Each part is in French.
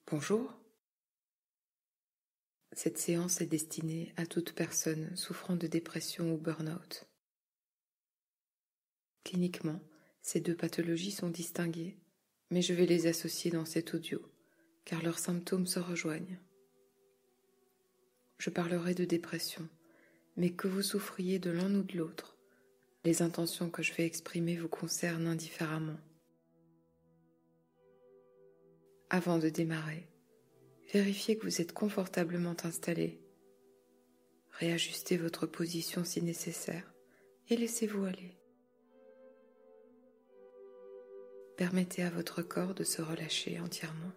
Bonjour. Cette séance est destinée à toute personne souffrant de dépression ou burn-out. Cliniquement, ces deux pathologies sont distinguées, mais je vais les associer dans cet audio, car leurs symptômes se rejoignent. Je parlerai de dépression, mais que vous souffriez de l'un ou de l'autre, les intentions que je vais exprimer vous concernent indifféremment. Avant de démarrer, vérifiez que vous êtes confortablement installé. Réajustez votre position si nécessaire et laissez-vous aller. Permettez à votre corps de se relâcher entièrement.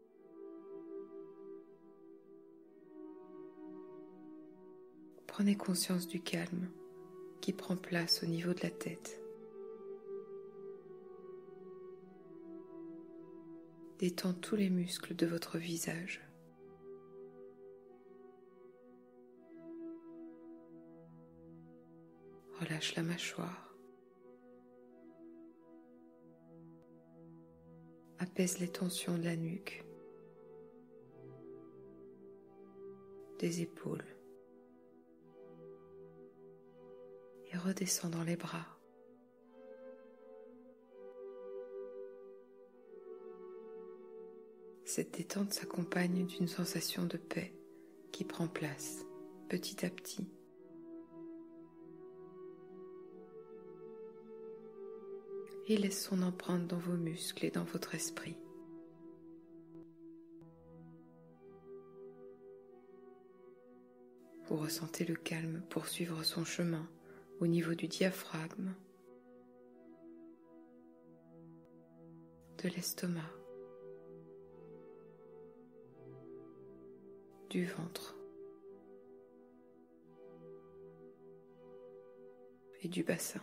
Prenez conscience du calme qui prend place au niveau de la tête. Détends tous les muscles de votre visage. Relâche la mâchoire. Apaise les tensions de la nuque, des épaules et redescends dans les bras. Cette détente s'accompagne d'une sensation de paix qui prend place petit à petit. Et laisse son empreinte dans vos muscles et dans votre esprit. Vous ressentez le calme poursuivre son chemin au niveau du diaphragme, de l'estomac, du ventre et du bassin.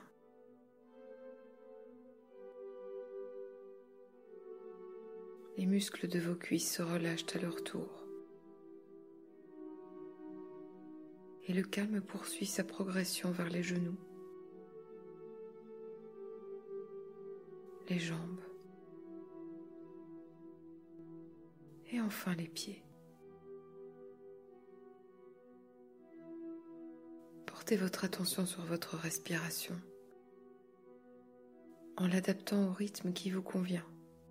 Les muscles de vos cuisses se relâchent à leur tour. Et le calme poursuit sa progression vers les genoux, les jambes et enfin les pieds. Portez votre attention sur votre respiration en l'adaptant au rythme qui vous convient.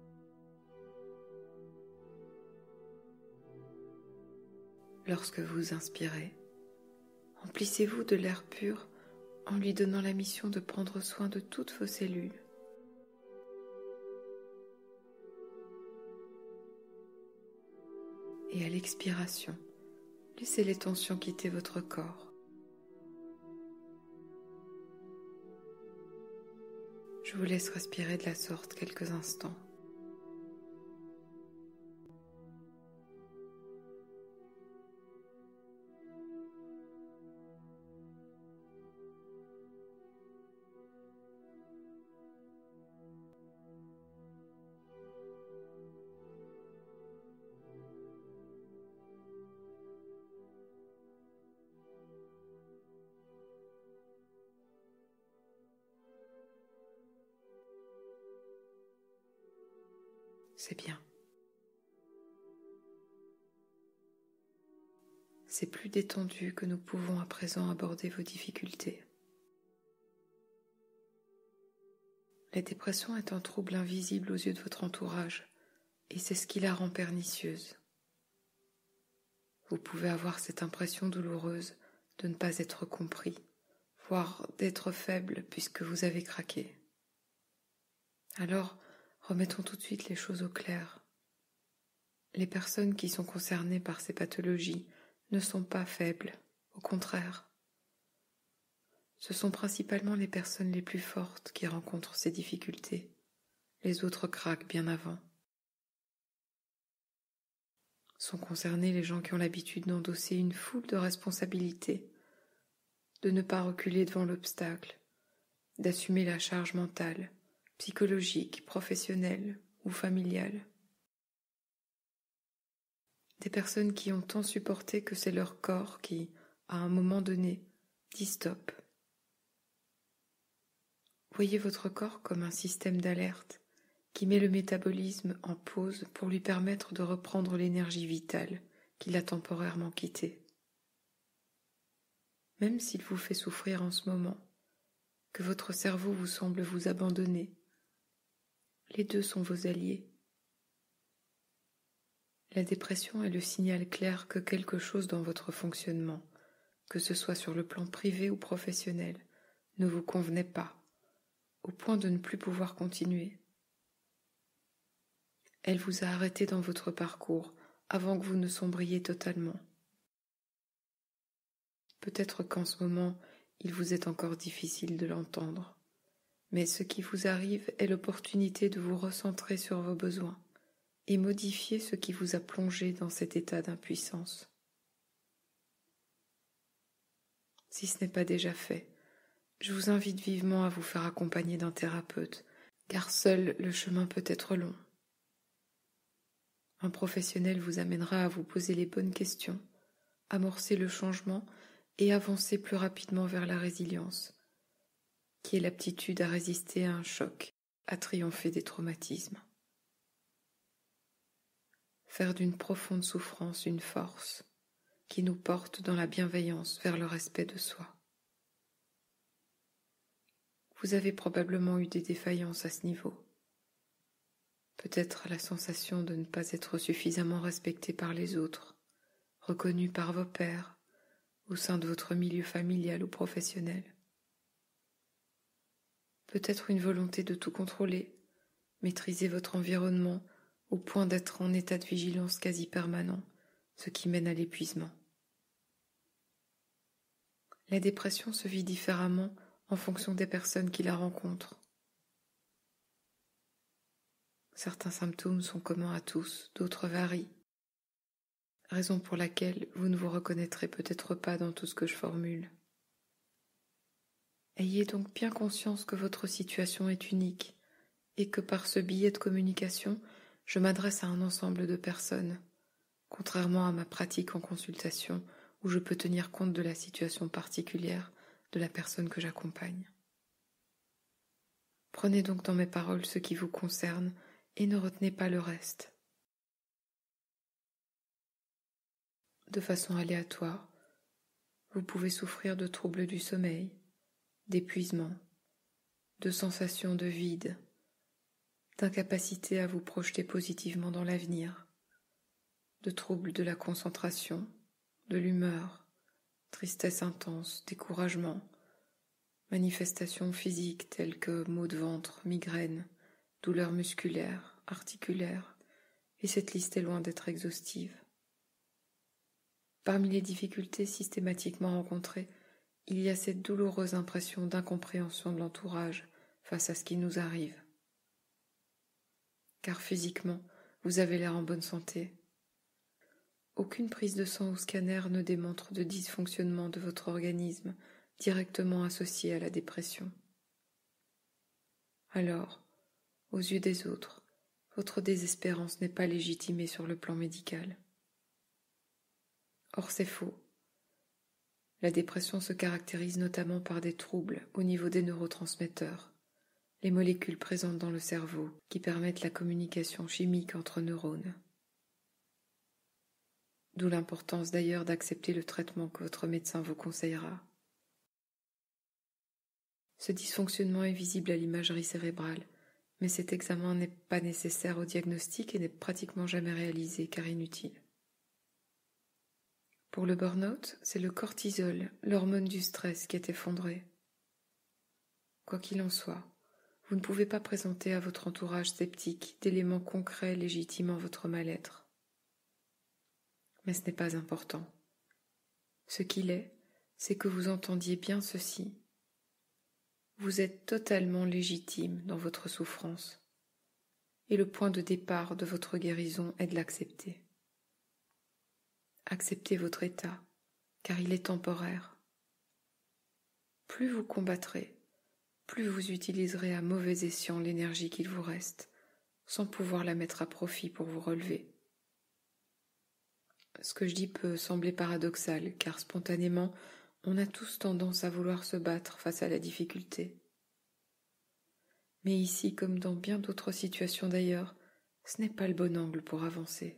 Lorsque vous inspirez, remplissez-vous de l'air pur en lui donnant la mission de prendre soin de toutes vos cellules. Et à l'expiration, laissez les tensions quitter votre corps. Je vous laisse respirer de la sorte quelques instants. C'est bien. C'est plus détendu que nous pouvons à présent aborder vos difficultés. La dépression est un trouble invisible aux yeux de votre entourage, et c'est ce qui la rend pernicieuse. Vous pouvez avoir cette impression douloureuse de ne pas être compris, voire d'être faible puisque vous avez craqué. Alors, remettons tout de suite les choses au clair. Les personnes qui sont concernées par ces pathologies ne sont pas faibles, au contraire. Ce sont principalement les personnes les plus fortes qui rencontrent ces difficultés. Les autres craquent bien avant. Sont concernés les gens qui ont l'habitude d'endosser une foule de responsabilités, de ne pas reculer devant l'obstacle, d'assumer la charge mentale, psychologique, professionnelle ou familiale. Des personnes qui ont tant supporté que c'est leur corps qui, à un moment donné, dit stop. Voyez votre corps comme un système d'alerte qui met le métabolisme en pause pour lui permettre de reprendre l'énergie vitale qu'il a temporairement quittée. Même s'il vous fait souffrir en ce moment, que votre cerveau vous semble vous abandonner, les deux sont vos alliés. La dépression est le signal clair que quelque chose dans votre fonctionnement, que ce soit sur le plan privé ou professionnel, ne vous convenait pas, au point de ne plus pouvoir continuer. Elle vous a arrêté dans votre parcours avant que vous ne sombriez totalement. Peut-être qu'en ce moment, il vous est encore difficile de l'entendre, mais ce qui vous arrive est l'opportunité de vous recentrer sur vos besoins et modifier ce qui vous a plongé dans cet état d'impuissance. Si ce n'est pas déjà fait, je vous invite vivement à vous faire accompagner d'un thérapeute, car seul le chemin peut être long. Un professionnel vous amènera à vous poser les bonnes questions, amorcer le changement et avancer plus rapidement vers la résilience, qui est l'aptitude à résister à un choc, à triompher des traumatismes. Faire d'une profonde souffrance une force qui nous porte dans la bienveillance vers le respect de soi. Vous avez probablement eu des défaillances à ce niveau. Peut-être la sensation de ne pas être suffisamment respecté par les autres, reconnu par vos pairs, au sein de votre milieu familial ou professionnel. Peut-être une volonté de tout contrôler, maîtriser votre environnement au point d'être en état de vigilance quasi permanent, ce qui mène à l'épuisement. La dépression se vit différemment en fonction des personnes qui la rencontrent. Certains symptômes sont communs à tous, d'autres varient. Raison pour laquelle vous ne vous reconnaîtrez peut-être pas dans tout ce que je formule. Ayez donc bien conscience que votre situation est unique et que par ce billet de communication, je m'adresse à un ensemble de personnes, contrairement à ma pratique en consultation où je peux tenir compte de la situation particulière de la personne que j'accompagne. Prenez donc dans mes paroles ce qui vous concerne et ne retenez pas le reste. De façon aléatoire, vous pouvez souffrir de troubles du sommeil, d'épuisement, de sensations de vide, d'incapacité à vous projeter positivement dans l'avenir, de troubles de la concentration, de l'humeur, tristesse intense, découragement, manifestations physiques telles que maux de ventre, migraines, douleurs musculaires, articulaires, et cette liste est loin d'être exhaustive. Parmi les difficultés systématiquement rencontrées, il y a cette douloureuse impression d'incompréhension de l'entourage face à ce qui nous arrive. Car physiquement, vous avez l'air en bonne santé. Aucune prise de sang ou scanner ne démontre de dysfonctionnement de votre organisme directement associé à la dépression. Alors, aux yeux des autres, votre désespérance n'est pas légitimée sur le plan médical. Or, c'est faux. La dépression se caractérise notamment par des troubles au niveau des neurotransmetteurs, les molécules présentes dans le cerveau qui permettent la communication chimique entre neurones. D'où l'importance d'ailleurs d'accepter le traitement que votre médecin vous conseillera. Ce dysfonctionnement est visible à l'imagerie cérébrale, mais cet examen n'est pas nécessaire au diagnostic et n'est pratiquement jamais réalisé car inutile. Pour le burn-out, c'est le cortisol, l'hormone du stress, qui est effondré. Quoi qu'il en soit, vous ne pouvez pas présenter à votre entourage sceptique d'éléments concrets légitimant votre mal-être. Mais ce n'est pas important. Ce qu'il est, c'est que vous entendiez bien ceci. Vous êtes totalement légitime dans votre souffrance, et le point de départ de votre guérison est de l'accepter. Acceptez votre état, car il est temporaire. Plus vous combattrez, plus vous utiliserez à mauvais escient l'énergie qu'il vous reste, sans pouvoir la mettre à profit pour vous relever. Ce que je dis peut sembler paradoxal, car spontanément, on a tous tendance à vouloir se battre face à la difficulté. Mais ici, comme dans bien d'autres situations d'ailleurs, ce n'est pas le bon angle pour avancer.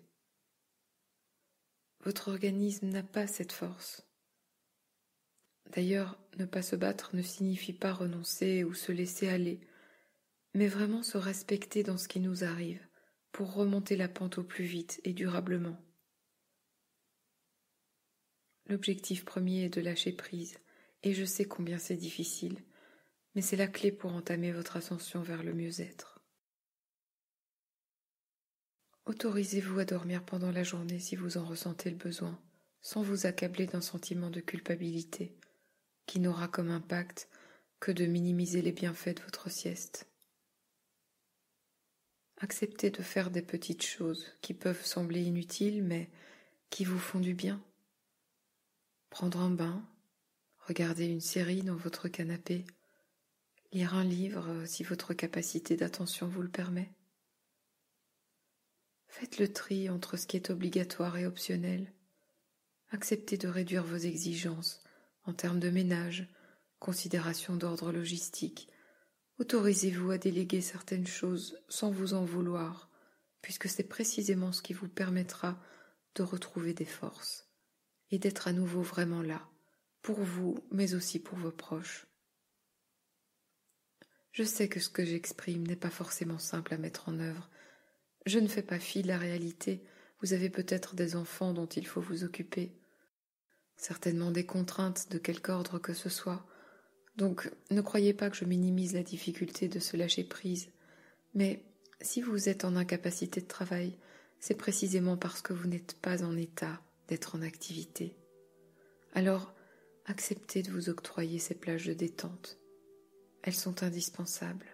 Votre organisme n'a pas cette force. D'ailleurs, ne pas se battre ne signifie pas renoncer ou se laisser aller, mais vraiment se respecter dans ce qui nous arrive pour remonter la pente au plus vite et durablement. L'objectif premier est de lâcher prise, et je sais combien c'est difficile, mais c'est la clé pour entamer votre ascension vers le mieux-être. Autorisez-vous à dormir pendant la journée si vous en ressentez le besoin, sans vous accabler d'un sentiment de culpabilité, qui n'aura comme impact que de minimiser les bienfaits de votre sieste. Acceptez de faire des petites choses qui peuvent sembler inutiles, mais qui vous font du bien. Prendre un bain, regarder une série dans votre canapé, lire un livre si votre capacité d'attention vous le permet. Faites le tri entre ce qui est obligatoire et optionnel. Acceptez de réduire vos exigences en termes de ménage, considération d'ordre logistique. Autorisez-vous à déléguer certaines choses sans vous en vouloir, puisque c'est précisément ce qui vous permettra de retrouver des forces et d'être à nouveau vraiment là, pour vous, mais aussi pour vos proches. Je sais que ce que j'exprime n'est pas forcément simple à mettre en œuvre. Je ne fais pas fi de la réalité. Vous avez peut-être des enfants dont il faut vous occuper, certainement des contraintes de quelque ordre que ce soit. Donc, ne croyez pas que je minimise la difficulté de se lâcher prise. Mais si vous êtes en incapacité de travail, c'est précisément parce que vous n'êtes pas en état d'être en activité. Alors, acceptez de vous octroyer ces plages de détente. Elles sont indispensables.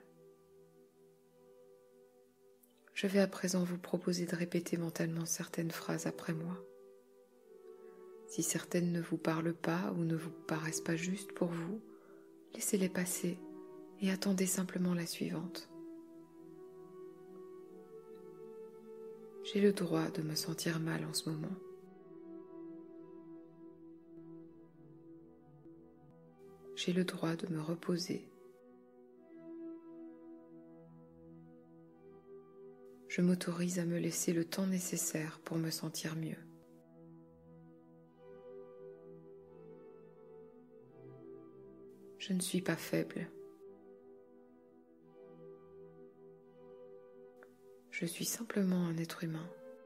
Je vais à présent vous proposer de répéter mentalement certaines phrases après moi. Si certaines ne vous parlent pas ou ne vous paraissent pas justes pour vous, laissez-les passer et attendez simplement la suivante. J'ai le droit de me sentir mal en ce moment. J'ai le droit de me reposer. Je m'autorise à me laisser le temps nécessaire pour me sentir mieux. Je ne suis pas faible. Je suis simplement un être humain.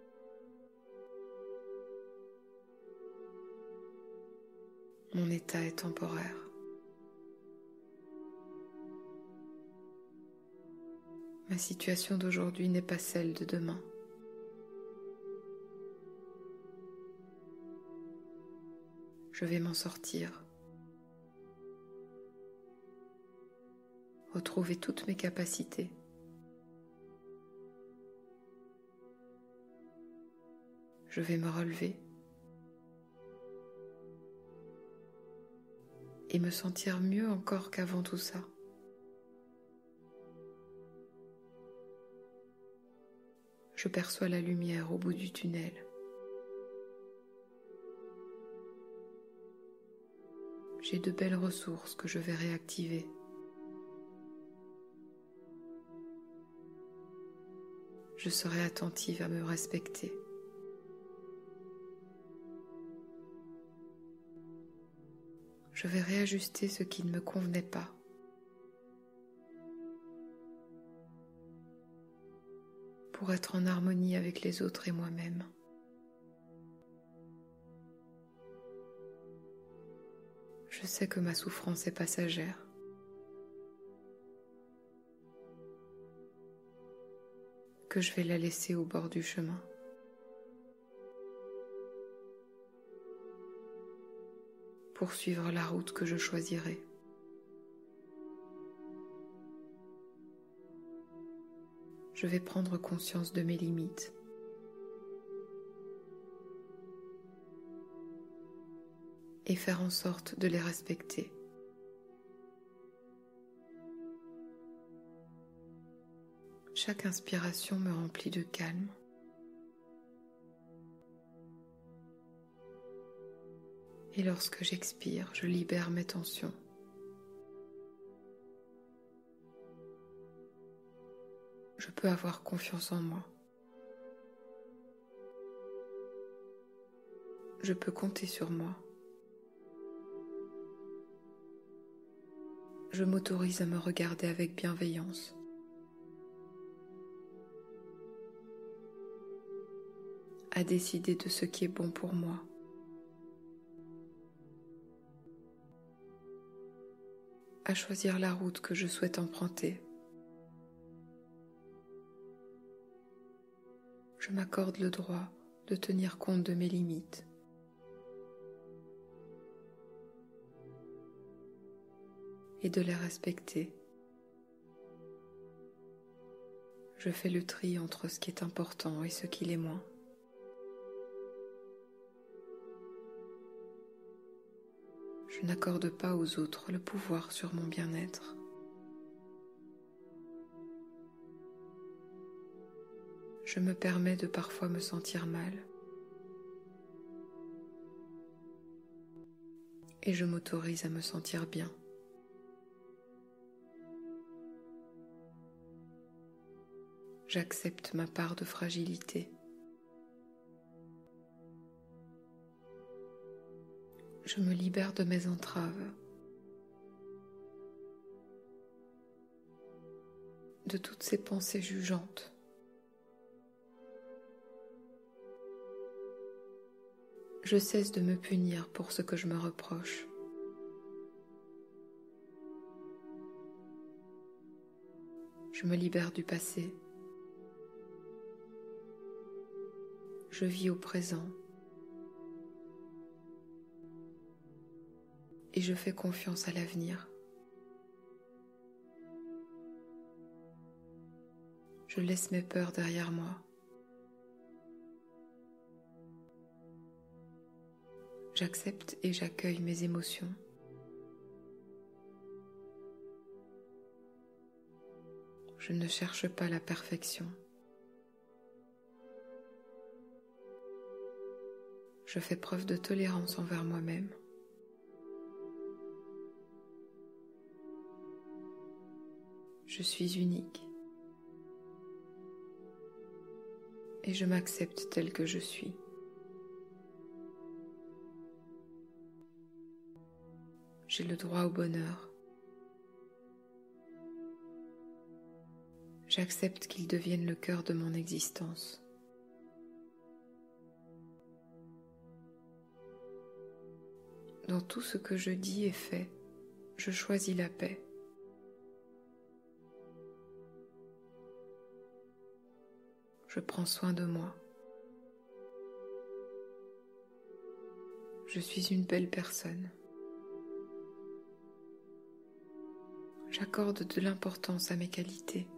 Mon état est temporaire. Ma situation d'aujourd'hui n'est pas celle de demain. Je vais m'en sortir. Retrouver toutes mes capacités. Je vais me relever et me sentir mieux encore qu'avant tout ça. Je perçois la lumière au bout du tunnel. J'ai de belles ressources que je vais réactiver. Je serai attentive à me respecter. Je vais réajuster ce qui ne me convenait pas. Pour être en harmonie avec les autres et moi-même. Je sais que ma souffrance est passagère. Que je vais la laisser au bord du chemin. Poursuivre la route que je choisirai. Je vais prendre conscience de mes limites. Et faire en sorte de les respecter. Chaque inspiration me remplit de calme. Et lorsque j'expire, je libère mes tensions. peux avoir confiance en moi. Je peux compter sur moi. Je m'autorise à me regarder avec bienveillance. À décider de ce qui est bon pour moi. À choisir la route que je souhaite emprunter. Je m'accorde le droit de tenir compte de mes limites. Et de les respecter. Je fais le tri entre ce qui est important et ce qui l'est moins. Je n'accorde pas aux autres le pouvoir sur mon bien-être. Je me permets de parfois me sentir mal. Et je m'autorise à me sentir bien. J'accepte ma part de fragilité. Je me libère de mes entraves, de toutes ces pensées jugeantes. Je cesse de me punir pour ce que je me reproche. Je me libère du passé. Je vis au présent. Et je fais confiance à l'avenir. Je laisse mes peurs derrière moi. J'accepte et j'accueille mes émotions. Je ne cherche pas la perfection. Je fais preuve de tolérance envers moi-même. Je suis unique. Et je m'accepte tel que je suis. J'ai le droit au bonheur. J'accepte qu'il devienne le cœur de mon existence. Dans tout ce que je dis et fais, je choisis la paix. Je prends soin de moi. Je suis une belle personne. J'accorde de l'importance à mes qualités.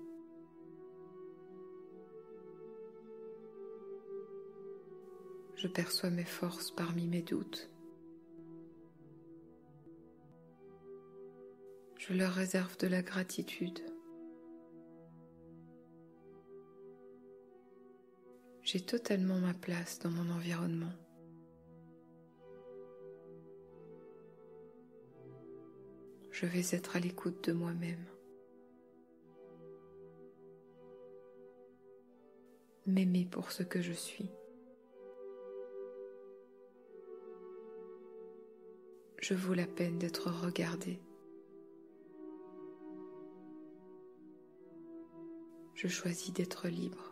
Je perçois mes forces parmi mes doutes. Je leur réserve de la gratitude. J'ai totalement ma place dans mon environnement. Je vais être à l'écoute de moi-même. M'aimer pour ce que je suis. Je vaux la peine d'être regardée. Je choisis d'être libre.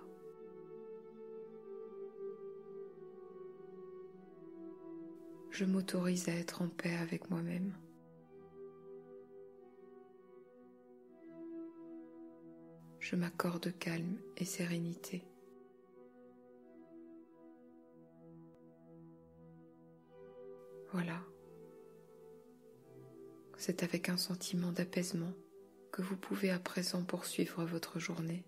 Je m'autorise à être en paix avec moi-même. Je m'accorde calme et sérénité. Voilà. C'est avec un sentiment d'apaisement que vous pouvez à présent poursuivre votre journée.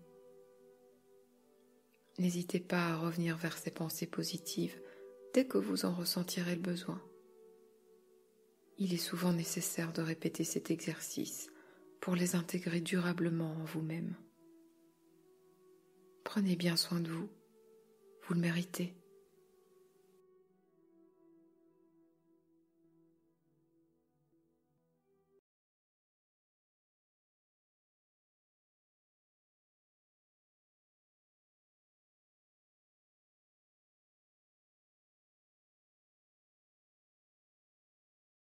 N'hésitez pas à revenir vers ces pensées positives dès que vous en ressentirez le besoin. Il est souvent nécessaire de répéter cet exercice pour les intégrer durablement en vous-même. Prenez bien soin de vous, vous le méritez.